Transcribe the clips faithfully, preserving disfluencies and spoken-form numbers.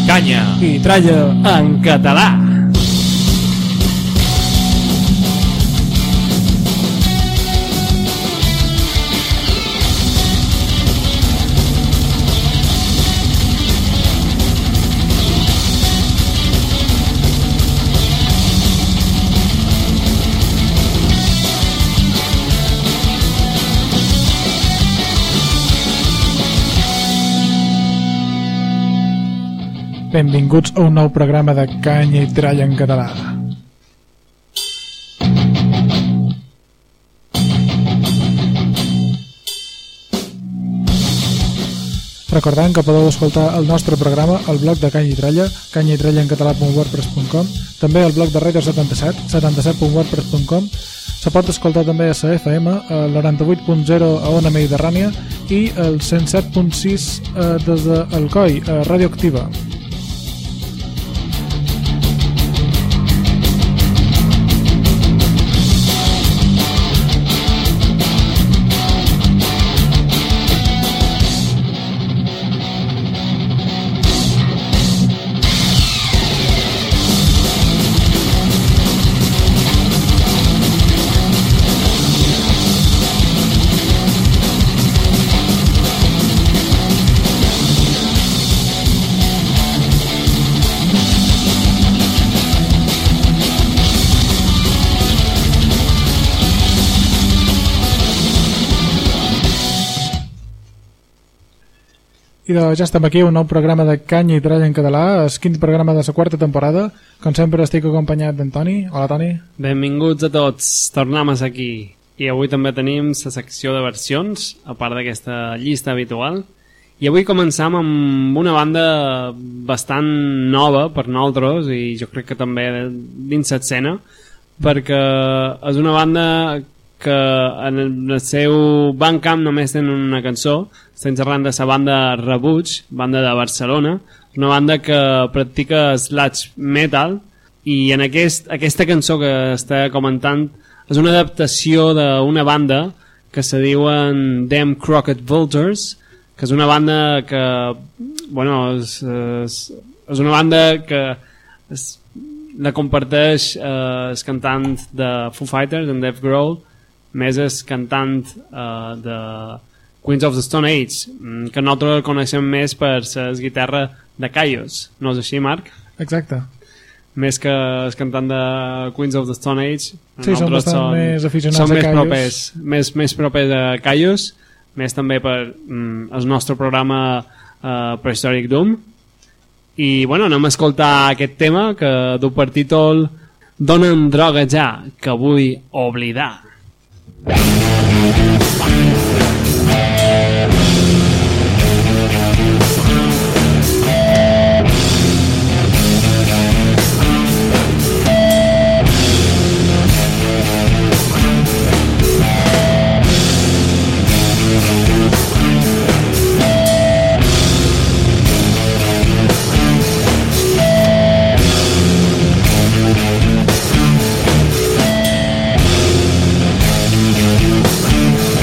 Canya i tralla en català. Benvinguts a un nou programa de Canya i Tralla en català. Recordant que podeu escoltar el nostre programa al blog de Canya i Tralla, canya i tralla en català punt wordpress punt com, també al blog de Radio setanta-set, setanta-set punt wordpress punt com. Se pot escoltar també a la F M, al noranta-vuit punt zero a Ona Mediterrània i al cent set punt sis des d'Alcoi, a Radioactiva. I doncs ja estem aquí, un nou programa de Canya i Tralla en català, el quinze programa de la quarta temporada. Com sempre estic acompanyat d'en Toni. Hola, Toni. Benvinguts a tots, tornem aquí. I avui també tenim la secció de versions, a part d'aquesta llista habitual. I avui començam amb una banda bastant nova per nosaltres, i jo crec que també dins l'escena, perquè és una banda que en el seu Bandcamp només tenen una cançó. Estem xerrant de la banda Rebuig, banda de Barcelona, una banda que practica sludge metal, i en aquest, aquesta cançó que està comentant és una adaptació d'una banda que se diuen Them Crooked Vultures, que és una banda que bueno, és, és, és una banda que és, la comparteix eh, el cantant de Foo Fighters, en Dave Grohl, més el cantant eh, de Queens of the Stone Age, que nosaltres el coneixem més per les guitarres de Kyuss, no és així, Marc? Exacte. Més que el cantant de Queens of the Stone Age. Sí, són bastant són, més aficionats són a més Kyuss. Propers, més, més propers a Kyuss, més també per mm, el nostre programa uh, Prehistoric Doom. I bueno, anem a escoltar aquest tema que du per títol Dona'm droga ja, que vull oblidar. We'll be right back.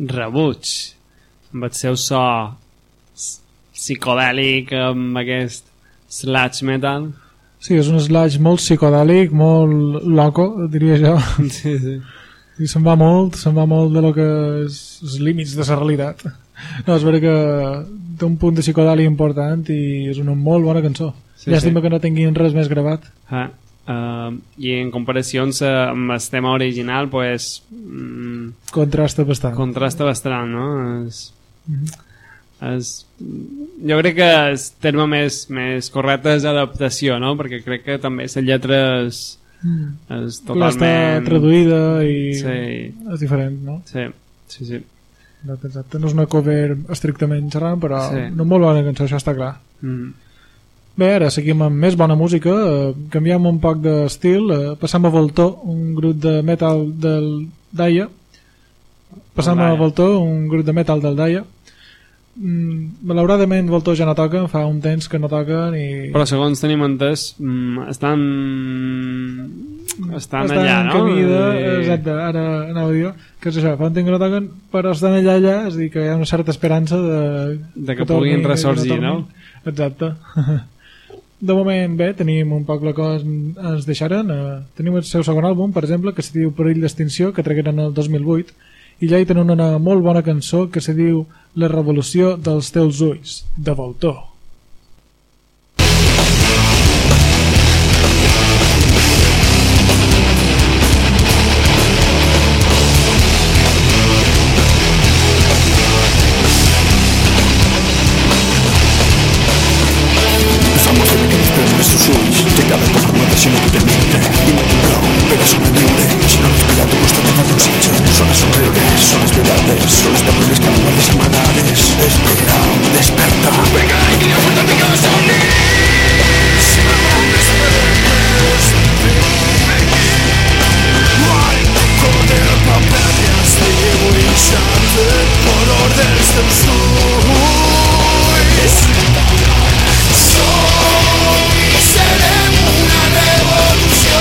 rebuig amb el seu so psicodèlic, amb aquest sludge metal. Sí, és un sludge molt psicodèlic, molt loco, diria jo. Sí, sí. I se'n va molt, se'n va molt de lo que és els límits de la realitat. No, és vera que té un punt de psicodèlic important i és una molt bona cançó. Sí, llàstima sí. Que no tinguin res més gravat. Ah, uh, I en comparacions amb el tema original, pues... Mm, contrasta bastant. Contrasta bastant, no? És... Mm-hmm. És, jo crec que el terme més, més correcte és adaptació, no? Perquè crec que també la lletra és, mm. és totalment... Està traduïda i sí. És diferent, no? Sí, sí, sí. Exacte, exacte. No és una cover estrictament xerrant, però sí. Una molt bona cançó, això està clar. Mm. Bé, ara seguim amb més bona música, eh, canviem un poc d'estil, eh, passam a Voltor, un grup de metal del Daya. Passam a Voltor, un grup de metal del Daya. Mm, malauradament Voltor ja no toquen, fa un temps que no toquen i... Però segons tenim entès mm, estan estan, estan allà, no? Camida, I... exacte, ara anava a dir que és això, fa un temps que no toquen però estan allà allà, és a dir que hi ha una certa esperança de, de que, que puguin ressorgir, no? Exacte. De moment bé, tenim un poc la cosa ens deixaren, eh, tenim el seu segon àlbum per exemple, que se diu Perill d'Extinció, que tragueren el dos mil vuit i ja hi tenen una molt bona cançó que se diu La revolució dels teus ulls, de Voltor. Sus ulls, llegada de forma si no te permite y no te lo pero sobreviure si no respira tu gusto de oxígeno son las horribles, son las verdades son los papeles que hablan de semanales espera, desperta venga y que la vuelta a mi casa si me pones a verdes con el papel y escribo y llante el color del ulls serem una revolució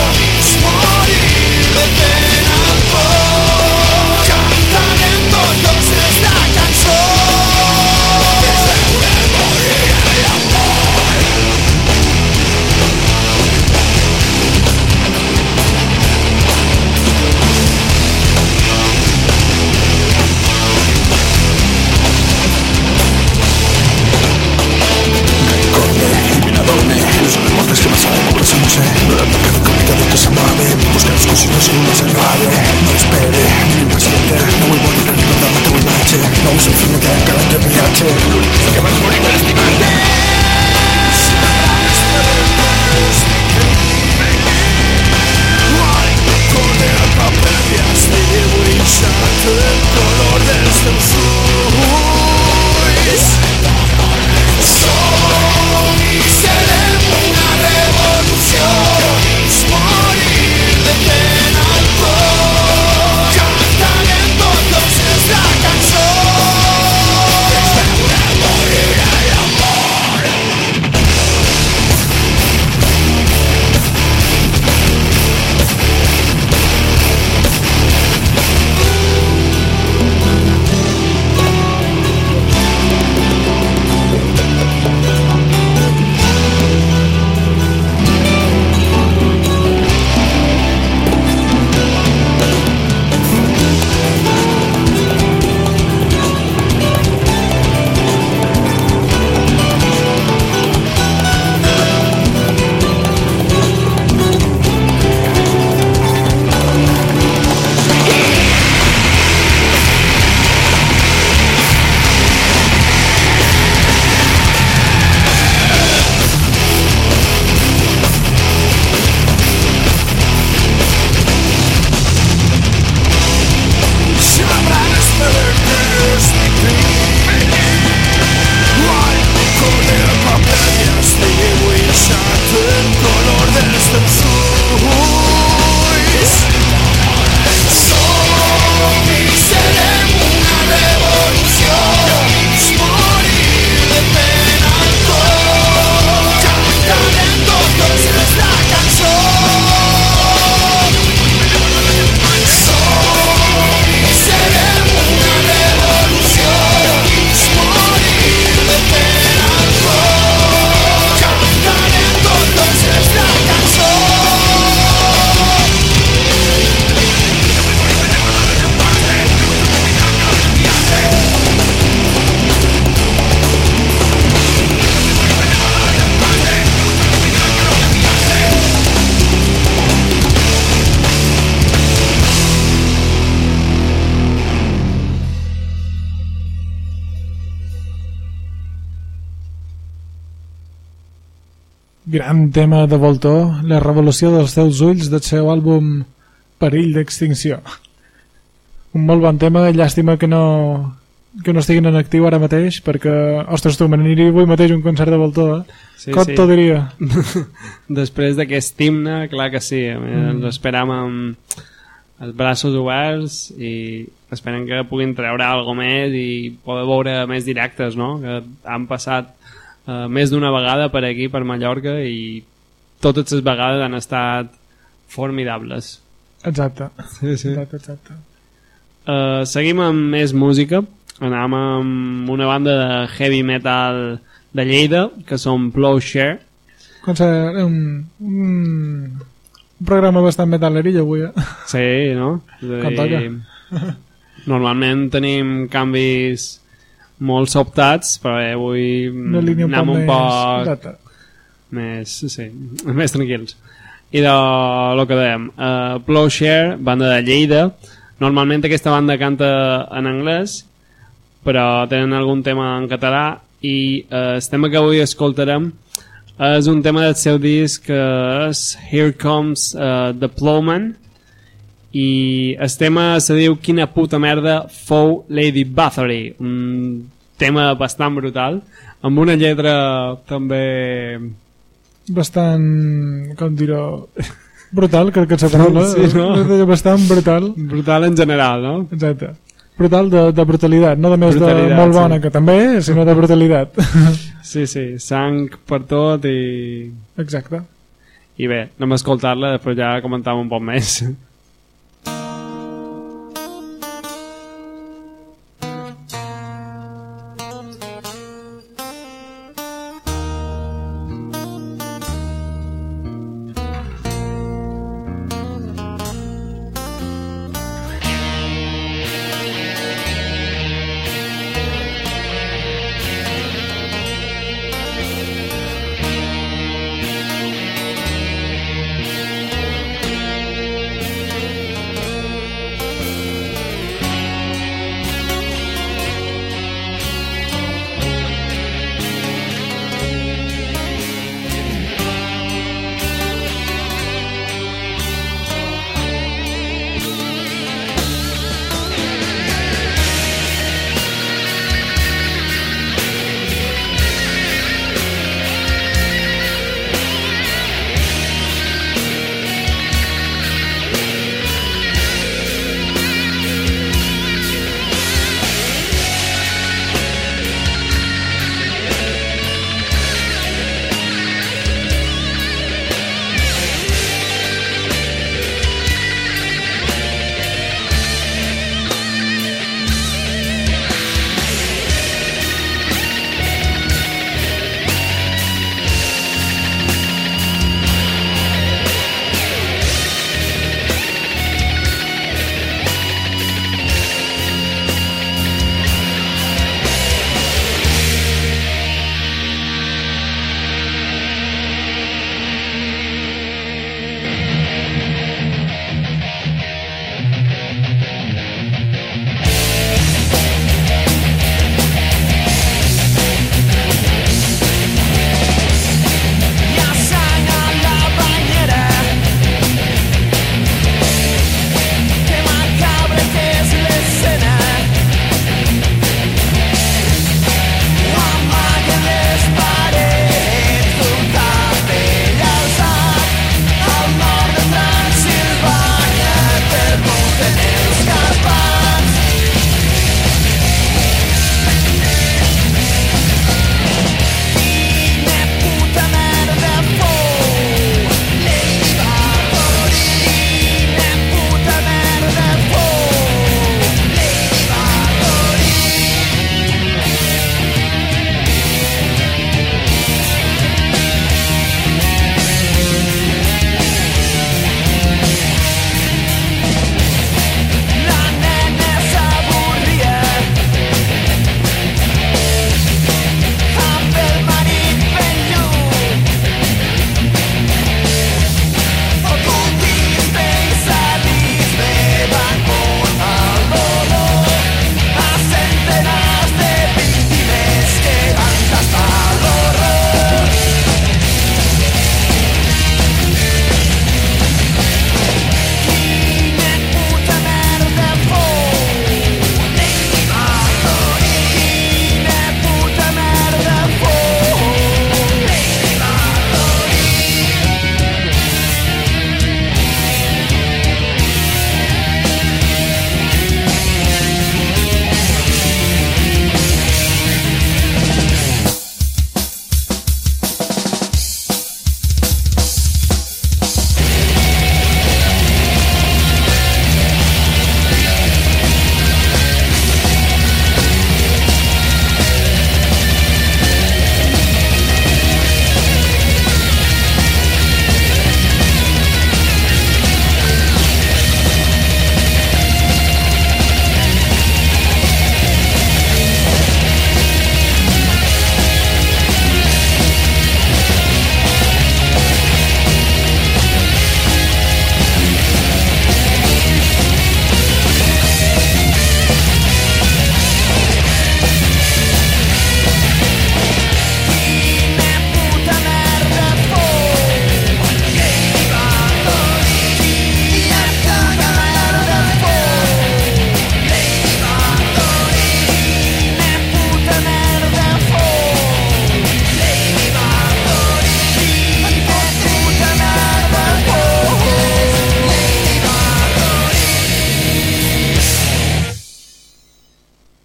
morir de pena por cantarem tots esta cançó desde poder morir el amor los reportes que más hay por esa noche no era marcado complicado que se amable buscar excusas en una salvable no espere ni impaciente no voy a morir en libertad no te voy a noche no uso el fin de cada que me hache lo único que vas a morir es estimarte con el papel y escribo y llante el color dels teus ulls som i serem una revolució morir de pena al por cantarem tots esta cançó gran tema de Voltor, La revolució dels teus ulls, del seu àlbum Perill d'extinció. Un molt bon tema, llàstima que no que no estiguin en actiu ara mateix, perquè, ostres, tu, m'aniria avui mateix un concert de Voltor, eh? Sí, Com sí. t'ho diria? Després d'aquest himne, clar que sí, mm. ens esperam amb els braços oberts i esperem que puguin treure alguna més i poder veure més directes, no? Que han passat uh, més d'una vegada per aquí, per Mallorca, i totes les vegades han estat formidables. Exacte. Sí, sí. Exacte, exacte. Uh, seguim amb més música. Anem amb una banda de heavy metal de Lleida, que són Plowshare. Concert, un, un, un programa bastant metaleri avui, eh? Sí, no? Com toca. Normalment tenim canvis molt sobtats, però bé, avui Una línia un anem poc un poc Exacte. més, sí, més tranquils. I de lo que dèiem, uh, Plowshare, banda de Lleida. Normalment aquesta banda canta en anglès, però tenen algun tema en català, i eh, el tema que avui escoltarem és un tema del seu disc que és Here Comes uh, the Plowman, i el tema se diu Quina puta merda fou Lady Bathory, un tema bastant brutal, amb una lletra també bastant, com dir-ho, brutal, crec que és la paraula. Sí, no? Bastant brutal. Brutal en general, no? Exacte. Brutal de, de brutalitat, no només de molt bona, sí, que també, sinó de brutalitat. Sí, sí, sang per tot i... Exacte. I bé, anem a escoltar-la, després ja comentàvem un poc més.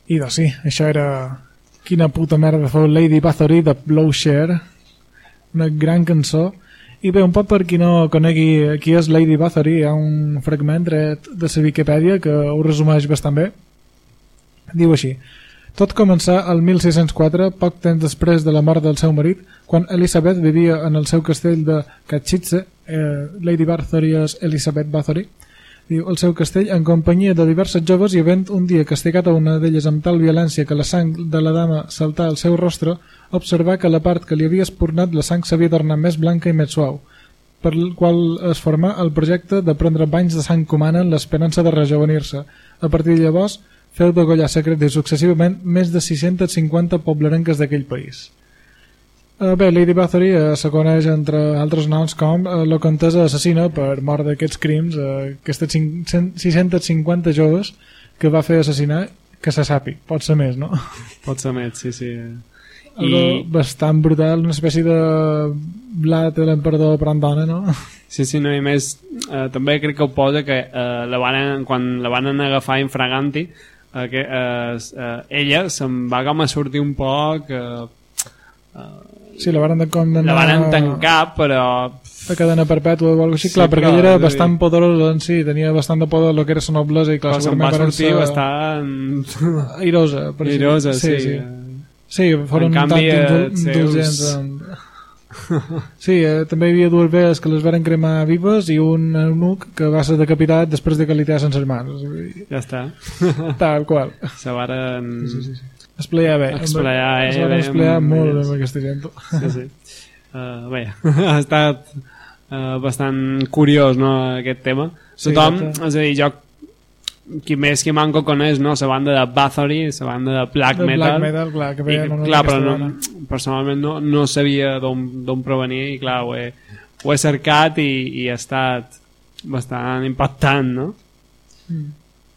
I doncs sí, això era Quina puta merda fou Lady Bathory de Plowshare, una gran cançó. I bé, un poc per qui no conegui qui és Lady Bathory, hi ha un fragment tret de la Viquipèdia que ho resumeix bastant bé. Diu així: tot començà el mil sis-cents quatre, poc temps després de la mort del seu marit, quan Elizabeth vivia en el seu castell de Cachitze. eh, Lady Bathory és Elizabeth Bathory. Diu, el seu castell, en companyia de diverses joves, i havent un dia castigat a una d'elles amb tal violència que la sang de la dama saltà al seu rostre, observar que la part que li havia espurnat la sang s'havia tornat més blanca i més suau, per el qual es formà el projecte de prendre banys de sang humana en l'esperança de rejovenir-se. A partir de llavors, feu degollar secret i successivament més de sis-centes cinquanta poblarenques d'aquell país. Uh, bé, Lady Bathory uh, se coneix entre altres noms com uh, la contesa assassina per mort d'aquests crims, uh, aquestes sis-centes cinquanta joves que va fer assassinar, que se sapi, pot ser més, no? Pot ser més, sí, sí. Algo I... bastant brutal, una espècie de Vlad l'emperador per en dona, no? Sí, sí, no, i més eh, també crec que ho posa que eh, la van, quan la van agafar infraganti, eh, que eh, eh, ella se'n va com a sortir un poc... Eh, eh, sí, la van condenar... La van tancar, però... a cadena perpètua o alguna cosa així, sí, clar, perquè ella era bastant poderosa en si, tenia bastant de poder el que era la noblesa i clar, se'n va sortir bastant... airosa. Airosa, sí. Sí, sí. Sí, foren en canvi, tant indulgents. En... sí, eh, també hi havia dues vees que les varen cremar vives i un eunuc que va ser decapitat després de que li tirassen les mans. Ja està. Tal qual. Se varen... Sí, sí, sí. Esplayar bé. Esplayar, eh? Es van esplayar molt bé amb aquesta gent. Sí, sí. Uh, bé, ha estat uh, bastant curiós, no, aquest tema. Sí, tothom, exacte. És a dir, jo qui més qui manco coneix, no, la banda de Bathory, la banda de Black de Metal, Black Metal, clar, que veia, i, no, no, clar, però no, personalment no, no sabia d'on provenia i clar, ho he, ho he cercat i, i ha estat bastant impactant, no? Mm.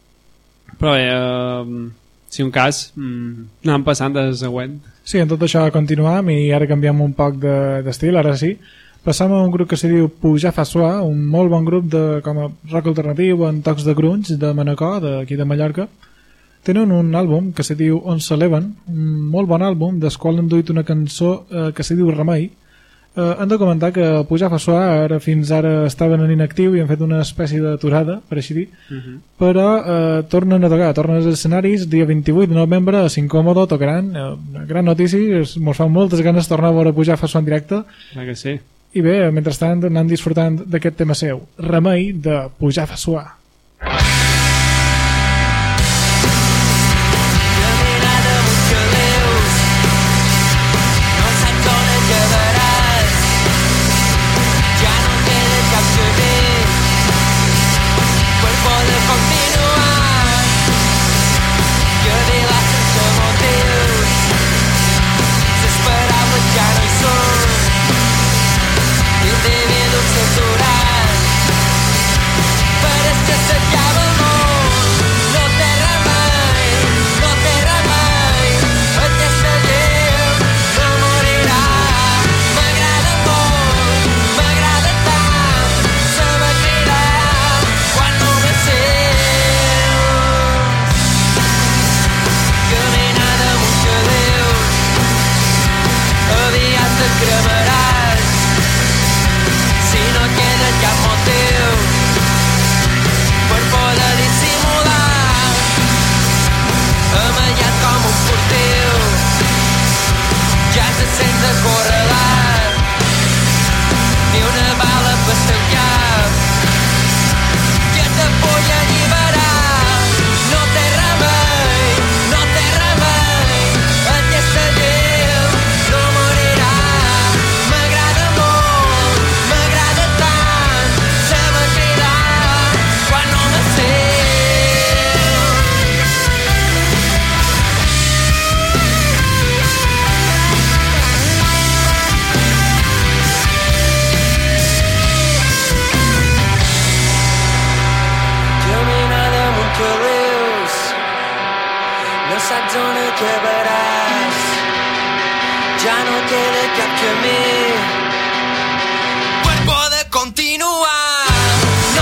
Però bé, uh, si un cas, mm, anem passant a la següent. Sí, en tot això continuam i ara canviem un poc d'estil, de, ara sí. Passam a un grup que se diu Pujar fa suar, un molt bon grup de com a rock alternatiu en tocs de grunge de Manacor, d'aquí de Mallorca. Tenen un àlbum que se diu On s'eleven, un molt bon àlbum, del qual han duit una cançó eh, que se diu Remei. Eh, han de comentar que Pujar fa suar ara, fins ara estaven en inactiu i han fet una espècie d'aturada, per així dir, uh -huh. però eh, tornen a tocar, tornen als escenaris dia vint-i-vuit de novembre a Sincòmodo, tocaran, eh, una gran notícia, ens fa moltes ganes de tornar a veure Pujar fa suar en directe. Clar que sí. I bé, mentrestant anem disfrutant d'aquest tema seu, Remei de Pujar fa suar.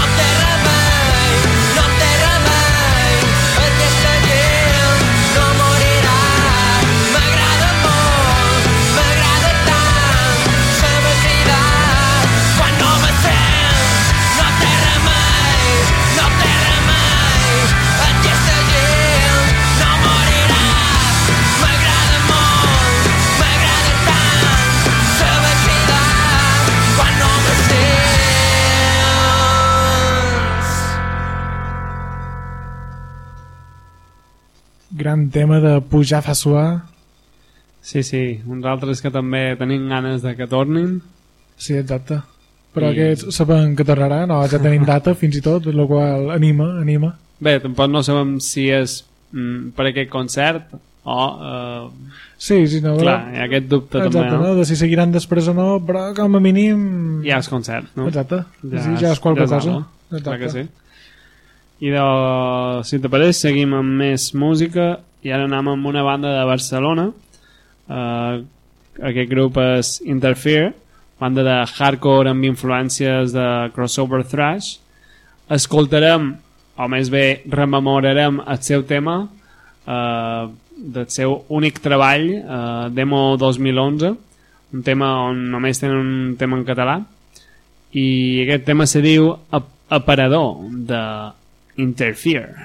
No gran tema de pujar fa suar. Sí, sí, uns altres que també tenim ganes de que tornin. Sí, exacte. Però I... aquests sabem que tornarà, no, ja tenim data fins i tot, el qual anima, anima. Bé, tampoc no sabem si és mm, per aquest concert o... Eh... Sí, sí, no, clar, hi ha aquest dubte exacte, també, no? no? De si seguiran després o no, però com a mínim... Ja és concert, no? Exacte, ja sí, ja és qualque ja és cosa. Exacte. Clar que sí. I de, si t'apareix, seguim amb més música i ara anem amb una banda de Barcelona. Uh, aquest grup és Interfere, banda de hardcore amb influències de crossover thrash. Escoltarem, o més bé rememorarem el seu tema uh, del seu únic treball, uh, Demo dos mil onze, un tema on només tenen un tema en català, i aquest tema se diu Aparador, de Interfere.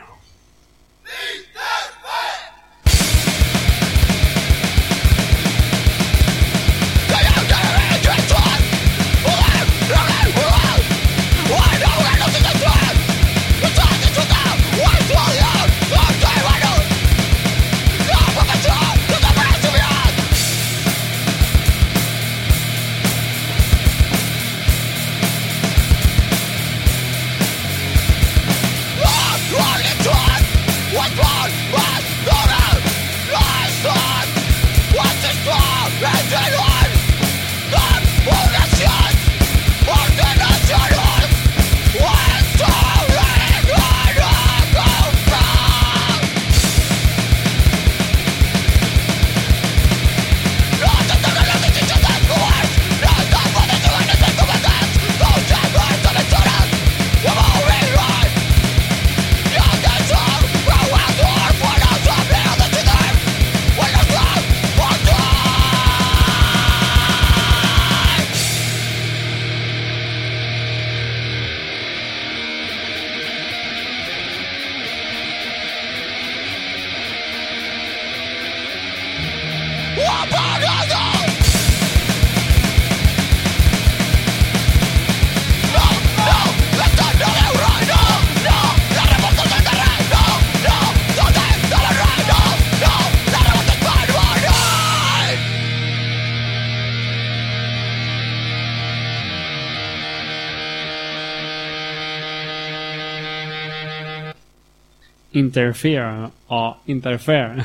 Interfere o Interfere.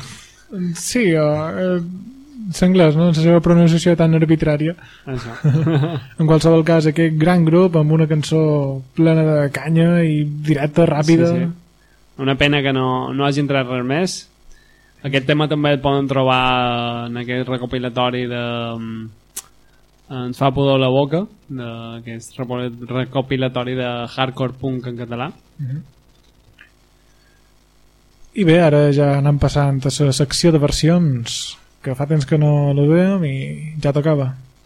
Sí, o... Eh, l'anglès, no? La seva pronunciació tan arbitrària. Això. En qualsevol cas, aquest gran grup amb una cançó plena de canya i directa, ràpida. Sí, sí. Una pena que no, no hagi entrat res més. Aquest tema també el poden trobar en aquest recopilatori de... Ens fa pudor la boca, d'aquest recopilatori de hardcore punk en català. Mm-hmm. I bé, ara ja anem passant a la secció de versions, que fa temps que no la veiem i ja tocava.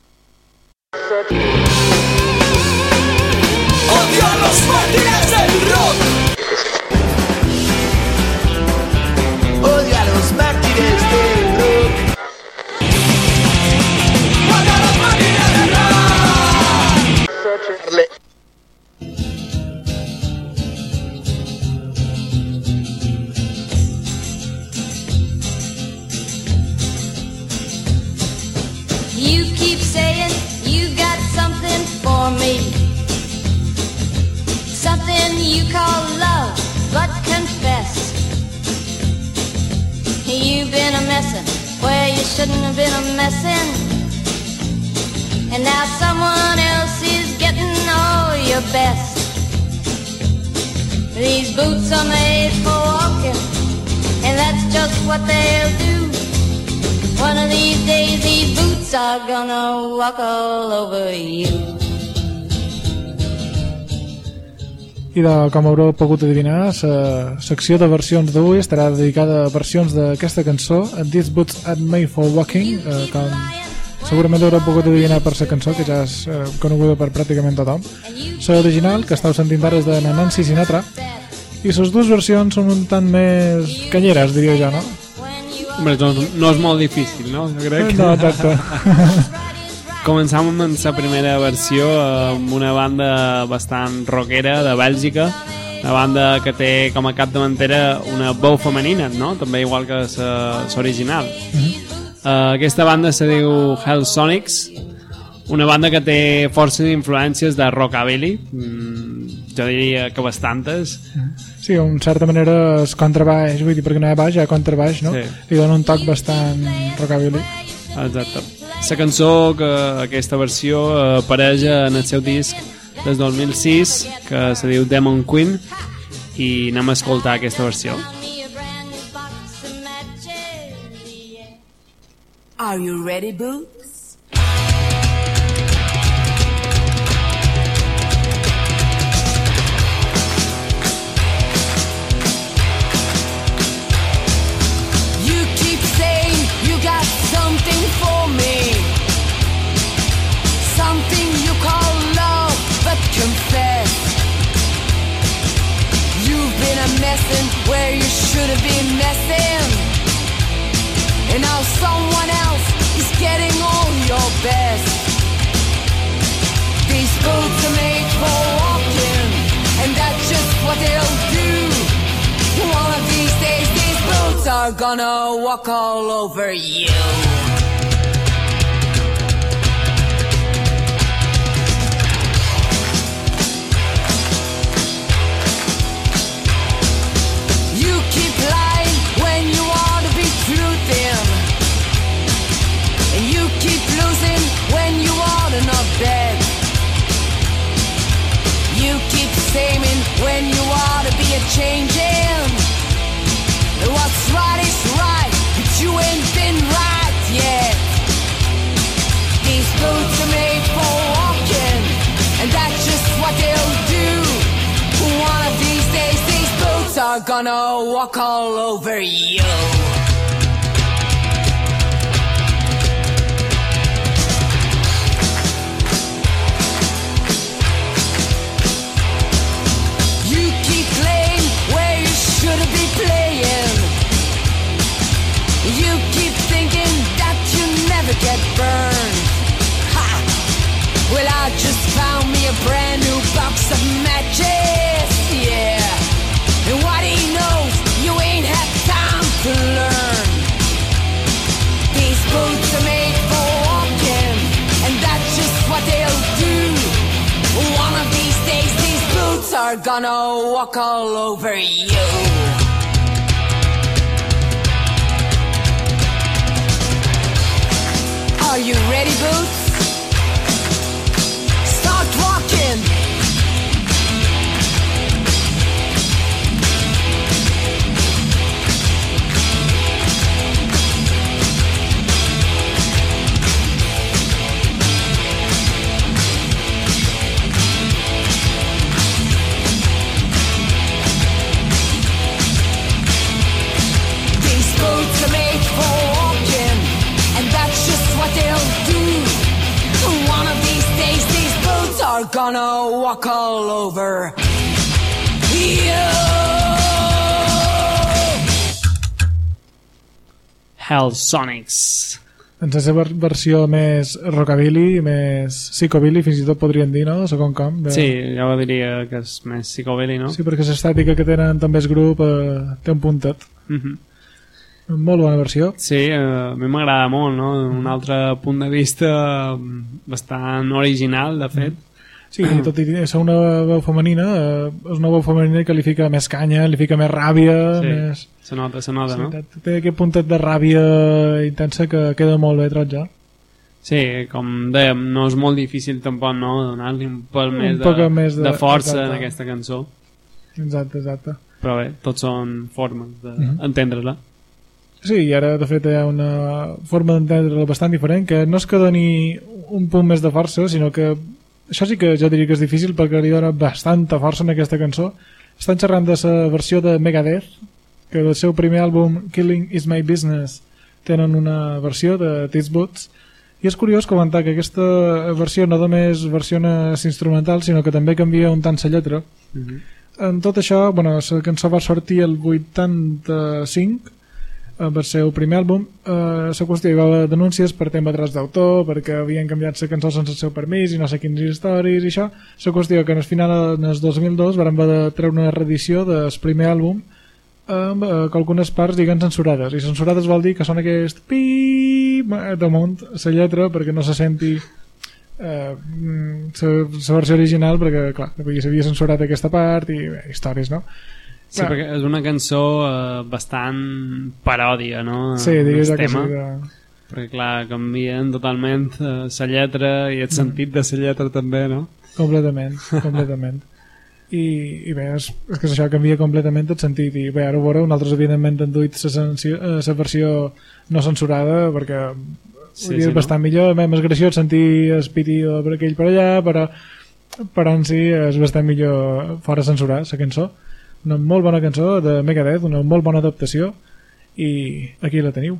Odio a los mártires del rock. Odio a los mártires del rock. Odio a los mártires del rock. You keep saying you got something for me, something you call love, but confess you've been a messin' where you shouldn't have been a messin', and now someone else is getting all your best. These boots are made for walking, and that's just what they'll do. One of these days these boots are gonna walk all over you. I de, com haureu pogut adivinar, la secció de versions d'avui estarà dedicada a versions d'aquesta cançó, These Boots Are Made For Walking, eh, com segurament haureu pogut adivinar per la cançó, que ja és eh, coneguda per pràcticament tothom. L'original, que estàu sentint ara, és de Nancy Sinatra, i les dues versions són un tant més canyeres, diria jo, no? Hombre, no, no és molt difícil, no? Jo crec. No, exacte. Començam amb la primera versió amb una banda bastant rockera de Bèlgica, una banda que té com a capdavantera una veu femenina, no? També igual que l'original. Mm-hmm. uh, aquesta banda se diu Hellsonics, una banda que té forces influències de rockabilly, mm, jo diria que bastantes. Sí, en certa manera és contrabaix, vull dir, perquè no hi ha baix, hi ha contrabaix, no? Sí. Li dona un toc bastant rockabilly. Exacte. La cançó, que aquesta versió eh, apareix en el seu disc des del dos mil sis, que se diu Demon Queen, i anem a escoltar aquesta versió. Are you ready, Boots? You keep saying you got something for me, something you call love, but confess you've been a messin' where you should have been messing, and now someone else is getting all your best. These boots are made for walking, and that's just what they'll do. One of these days these boots are gonna walk all over you. You keep lying when you want to be truthing, and you keep losing when you want to not bet. You keep saying when you want to be a changing. What's right is right, but you ain't been right yet. These boots are made for walking, and that's just what they'll do. One of these days these boots are gonna walk all over you. You keep playing where you shouldn't be playing. You keep thinking that you never get burned. Ha! Well, I just found me a brand new box of matches, yeah. And what he knows, you ain't had time to learn. These boots are made for walking, and that's just what they'll do. One of these days these boots are gonna walk all over you. Are you ready, Boots? Start walking. These boots are made for walking, and that's just what they'll do. One of these days these boots are gonna walk all over you. Hellsonics. Doncs és la ver- versió més rockabilly, més psicobilly, fins i tot podríem dir, no? Segon com. De... Sí, jo diria que és més psicobilly, no? Sí, perquè l'estètica que tenen també el grup eh, té un puntet. Mhm. Molt bona versió. Sí, eh, a mi m'agrada molt, no? Un altre punt de vista bastant original, de fet. Sí, i tot i ser una veu femenina, eh, és una veu femenina que li fica més canya, li fica més ràbia, Sí, més... se nota, se nota, no? Sí, té aquest puntet de ràbia intensa que queda molt bé trotja. Sí, com dèiem, no és molt difícil tampoc, no? Donar-li un pèl Un més, poc de, més de- de força exacte. en aquesta cançó. Exacte, exacte. Però bé, tots són formes d'entendre-la. Sí, i ara de fet hi ha una forma d'entendre-la bastant diferent, que no és que doni un punt més de força, sinó que això sí que jo diria que és difícil perquè li dona bastanta força en aquesta cançó. Estan xerrant de la versió de Megadeth, que del seu primer àlbum Killing Is My Business tenen una versió de These Boots, i és curiós comentar que aquesta versió no només versiona l'instrumental, sinó que també canvia un tant la lletra. Mhm. En tot això, bueno, la cançó va sortir el vuitanta-cinc, amb el seu primer àlbum. Eh, la qüestió hi va haver denúncies per tema de drets d'autor, perquè havien canviat la cançó sense el seu permís i no sé quines històries i això. La qüestió que en el final, en el dos mil dos, van haver de treure una reedició del primer àlbum amb eh, que algunes parts diguen censurades, i censurades vol dir que són aquest pip damunt la lletra perquè no se senti la eh, versió original, perquè clar, s'havia censurat aquesta part i bé, històries, no? Sí, clar, perquè és una cançó eh, bastant paròdia, no? Sí, digues que tema, sí de... perquè clar, canvien totalment la eh, lletra i el sentit de la lletra també, no? Completament, completament. I, i bé, és, és que això canvia completament el sentit, i bé, ara ho veureu, nosaltres evidentment hem duit la versió no censurada perquè sí, és sí, bastant no? millor, més graciós sentir el piti per aquell per allà, però, però en si és bastant millor fora censurar la cançó. Una molt bona cançó de Megadeth, una molt bona adaptació, i aquí la teniu.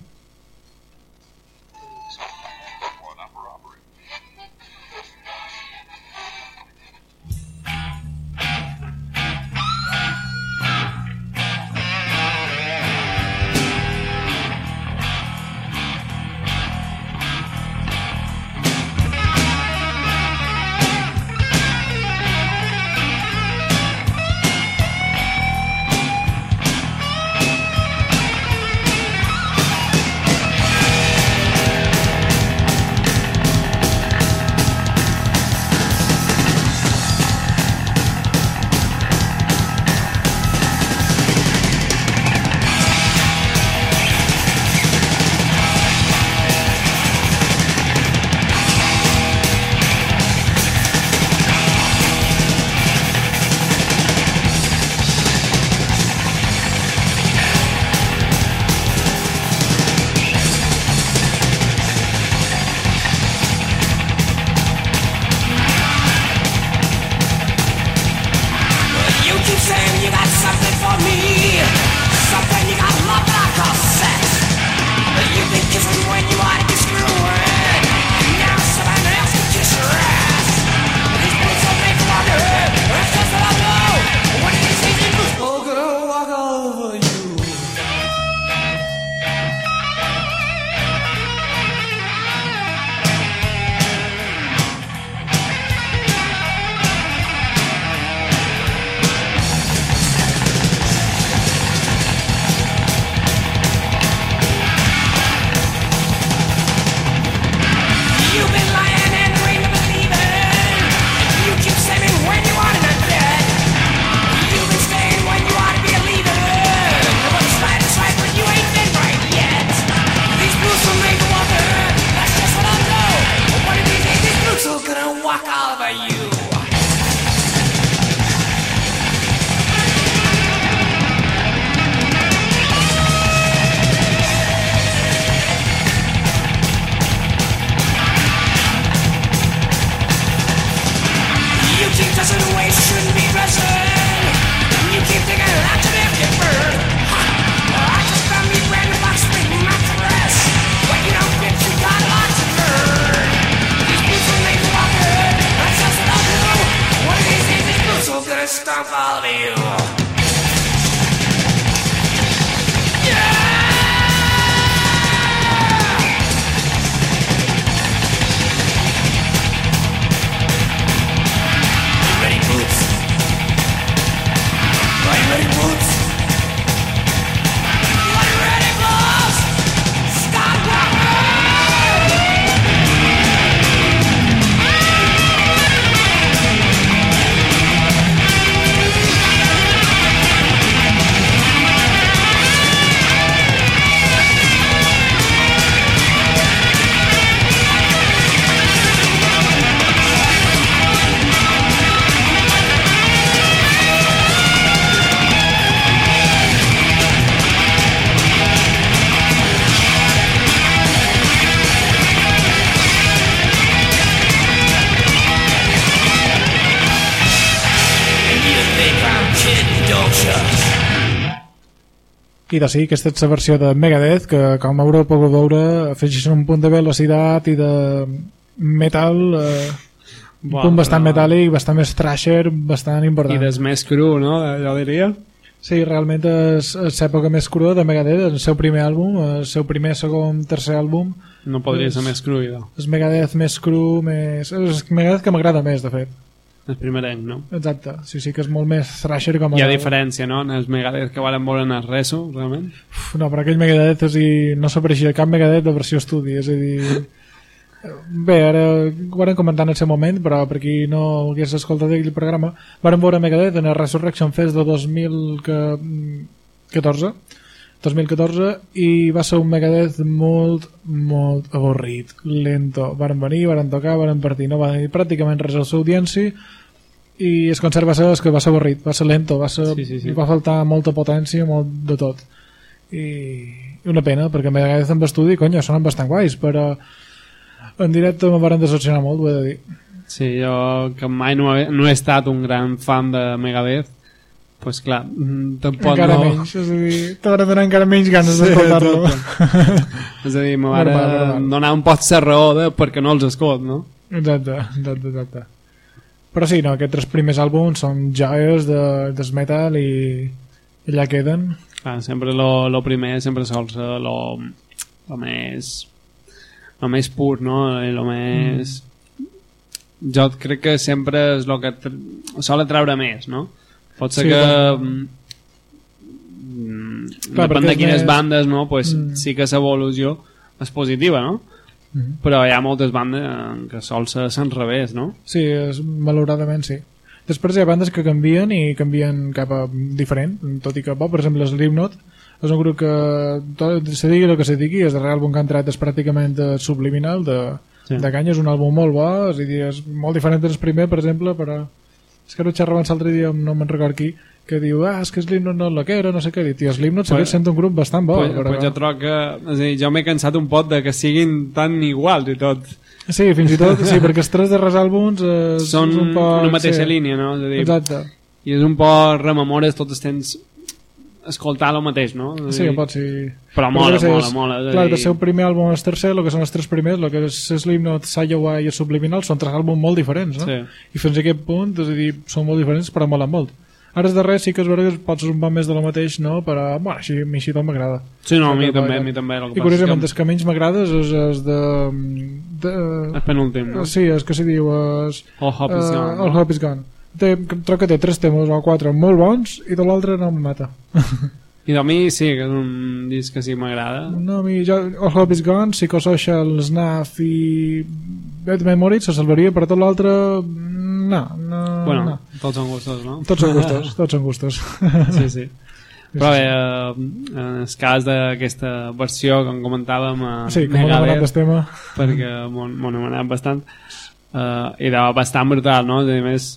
I de sí, aquesta és la versió de Megadeth, que com haureu pogut veure afegeixen un punt de velocitat i de metal, eh, un Buah, punt bastant però... metàl·lic, bastant més thrasher, bastant important. I des més cru, no? Jo diria. Sí, realment és, és l'època més crua de Megadeth, el seu primer àlbum, el seu primer, segon, tercer àlbum. No podria és, ser més cru, idò. És Megadeth més cru, més... és Megadeth que m'agrada més, de fet. El primerenc, no? Exacte, sí, sí, que és molt més thrasher com a... Hi ha diferència, no? En els Megadeth que varen veure en el Reso, realment? Uf, no, però aquell Megadeth, és a dir, no s'apareixia cap Megadeth de versió estudi, és a dir... Bé, ara ho vam comentar en el seu moment, però per qui no hagués escoltat aquell programa, vam veure Megadeth en el Resurrection Fest de dos mil catorze dos mil catorze i va ser un Megadeth molt, molt avorrit, lento. Varen venir, varen tocar, varen partir, no va dir pràcticament res a la seva audiència i el concert va ser, que va ser avorrit, va ser lento, va ser, sí, sí, sí. va faltar molta potència, molt de tot. I una pena, perquè Megadeth en estudi, conya, sonen bastant guais, però en directe me van decepcionar molt, ho he de dir. Sí, jo que mai no he, no he estat un gran fan de Megadeth, pues clar, tampoc encara no... menys, és a dir, t'haurà donar encara menys ganes sí, d'escoltar-lo. És a dir, me van donar un pot ser raó de perquè no els escolt, no? Exacte, exacte, exacte. Però sí, no, aquests tres primers àlbums són joies de, del metal i allà queden. Clar, sempre lo, lo primer sempre sol ser lo, lo més... el més pur, no? El més... Mm. Jo crec que sempre és el que tra- sol atraure més, no? Pot ser sí, que bueno. mm, Clar, depèn de quines més... bandes, no? Pues mm. sí que l'evolució és positiva, no? Mm. Però hi ha moltes bandes que sol ser al revés, no? Sí, és, malauradament sí. Després hi ha bandes que canvien i canvien cap a diferent, tot i que bo, per exemple Slipknot és un grup que tot, se digui el que se digui, és darrer àlbum que ha entrat és pràcticament subliminal de, sí. de canya, és un àlbum molt bo, és, dir, és molt diferent del primer, per exemple, però és que no xerraven l'altre dia, no me'n record qui, que diu, ah, és que Slipknot no és la que era, no sé què, i Slipknot segueix sent un grup bastant bo. Pues, però... pues jo trobo que, és dir, jo m'he cansat un pot de que siguin tan iguals i tot. Sí, fins i tot, sí, perquè els tres darrers àlbums eh, són un poc, una mateixa sí. línia, no? És a dir, exacte. I és un poc rememores tots els temps escoltar el mateix, no? Sí, pot ser. Però mola, però mola, mola. Clar, del seu primer àlbum al tercer, el que són els tres primers, el que és Slipknot, Iowa i el Subliminal, són tres àlbums molt diferents, no? Sí. I fins a aquest punt, és a dir, són molt diferents, però molen molt. Ara és darrer, sí que és veritat que pots ser un poc més de lo mateix, no? Però, bueno, així, així tot m'agrada. Sí, no, a mi també, a mi també. I curiosament, el que menys m'agrada és, és de... de... El penúltim, no? Sí, és que s'hi diu... És, All Hope is Gone. All Hope is Gone. Té, trobo que té tres temes o quatre molt bons i de l'altre no em mata. I de mi sí, que és un disc que sí m'agrada. No, a mi, jo, All Hope is Gone, Psychosocial, Snuff i Bad Memories se salvaria, però tot l'altre no, no, bueno, no. Tots són gustos, no? Tots són gustos, tots són gustos. Sí, sí. Però bé, eh, en el cas d'aquesta versió que en comentàvem a sí, com Megadeth, del tema. perquè m'ho hem anat bastant eh, i de bastant brutal, no? A més,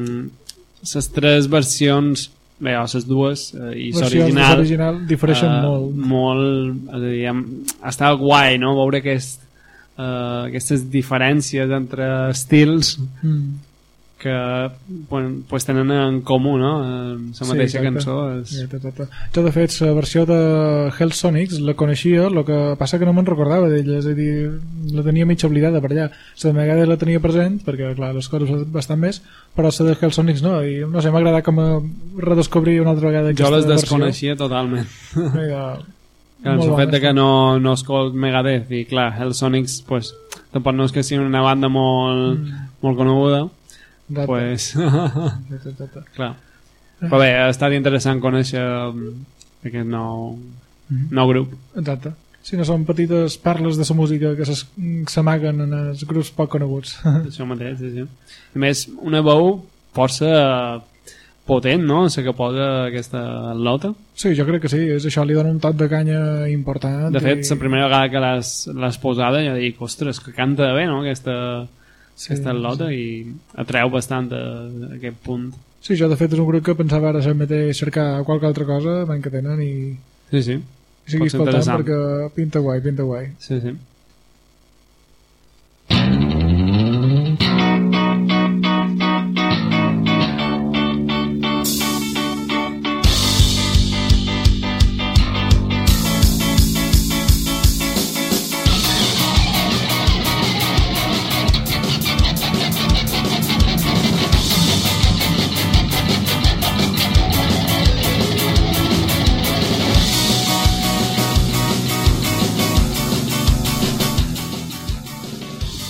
les tres versions bé, o les dues eh, i l'original original difereixen eh, molt molt, és a dir, està guai, no? Veure aquest, eh, aquestes diferències entre estils mm. que bueno, pues tenen en comú, no? La mateixa sí, cançó és... jo de fet la versió de Hellsonics la coneixia, el que passa que no me'n recordava d'ella, és a dir, la tenia mig oblidada per allà, la de Megadeth la tenia present perquè clar, les coses bastant més, però la de Hellsonics no, i no sé, m'ha agradat com a redescobrir una altra vegada jo les desconeixia versió. Totalment Mira, el fet de que no, no escolt Megadeth i clar, Hellsonics pues, tampoc no és que sigui una banda molt, mm. molt coneguda Data. Pues data, data. Clar. Però bé, ha estat interessant conèixer aquest nou, mm-hmm. nou grup. Exacte. Si no són petites parles de la música que s'amaguen en els grups poc coneguts. Això mateix, sí, sí. A més, una veu força potent, no? La que posa aquesta lota. Sí, jo crec que sí. És això li dona un toc de canya important. De fet, i... la primera vegada que l'has posada ja dic, ostres, que canta bé, no? Aquesta... Sí, aquesta lota sí. I atreu bastant a, a aquest punt. Sí, jo de fet és un grup que pensava ara ser mateix cercar qualque altra cosa ben que tenen i sí, sí. I seguir escoltant perquè pinta guai, pinta guai. Sí, sí.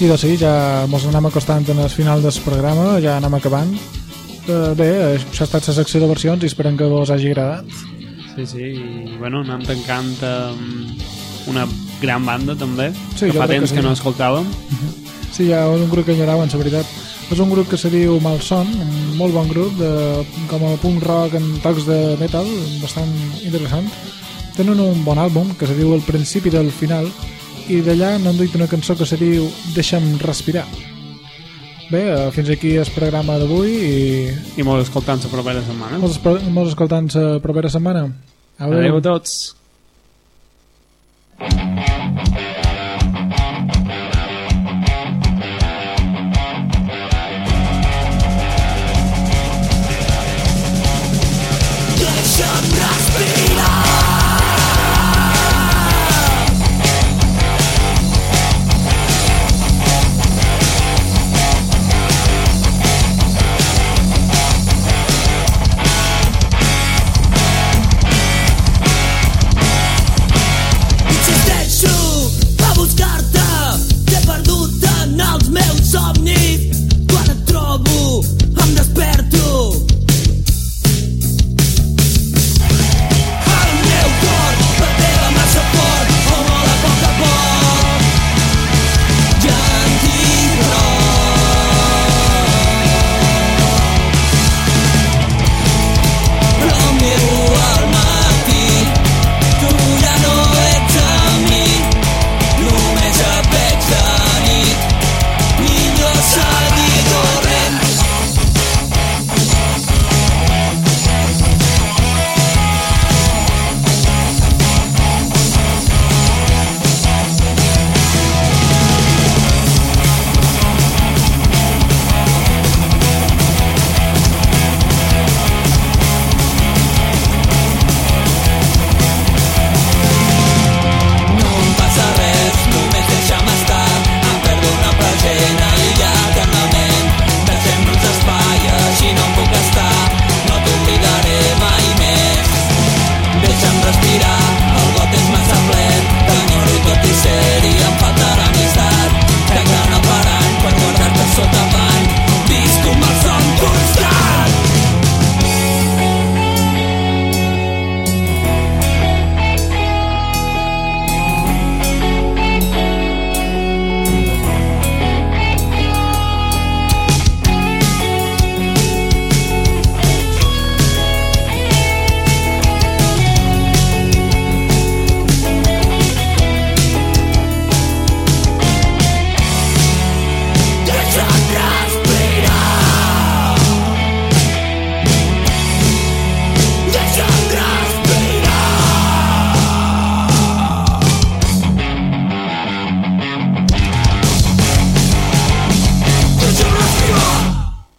I doncs sí, ja mos anem acostant en el final del programa, ja anem acabant. Uh, bé, això ha estat la secció de versions i esperem que vos hagi agradat. Sí, sí, i bueno, anem tancant amb una gran banda també, Sí, que jo fa crec temps que que, sí. no escoltàvem. Sí, hi ha un grup que enyoraven, la veritat. És un grup que se diu Malson, un molt bon grup, de, com a punk rock en tocs de metal, bastant interessant. Tenen un bon àlbum que se diu El principi del final, i d'allà n'han duit una cançó que se diu Deixa'm respirar. Bé, eh, fins aquí el programa d'avui i I molt escoltant la propera setmana. mos, esper- mos escoltant la propera setmana. Adéu. Adéu a tots. Deixa'm respirar.